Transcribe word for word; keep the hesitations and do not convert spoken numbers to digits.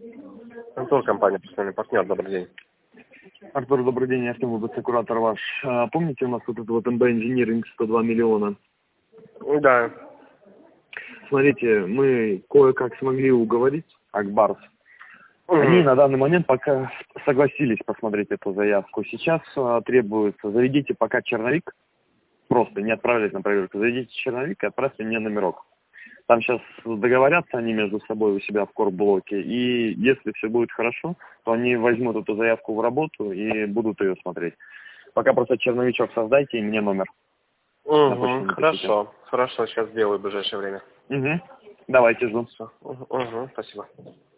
Антон, компания «Постоянный партнер», добрый день. Артур, добрый день, Артем, куратор ваш. А, помните, у нас вот этот вот эн бэ Engineering сто два миллиона? Да. Смотрите, мы кое-как смогли уговорить Акбарс. Угу. Они на данный момент пока согласились посмотреть эту заявку. Сейчас а, требуется, заведите пока черновик, просто не отправлять на проверку, заведите черновик и отправьте мне номерок. Там сейчас договорятся они между собой у себя в корблоке, и если все будет хорошо, то они возьмут эту заявку в работу и будут ее смотреть. Пока просто черновичок создайте и мне номер. Угу, хорошо, хорошо, сейчас сделаю в ближайшее время. Угу. Давайте, жду. Все. Угу, угу, спасибо.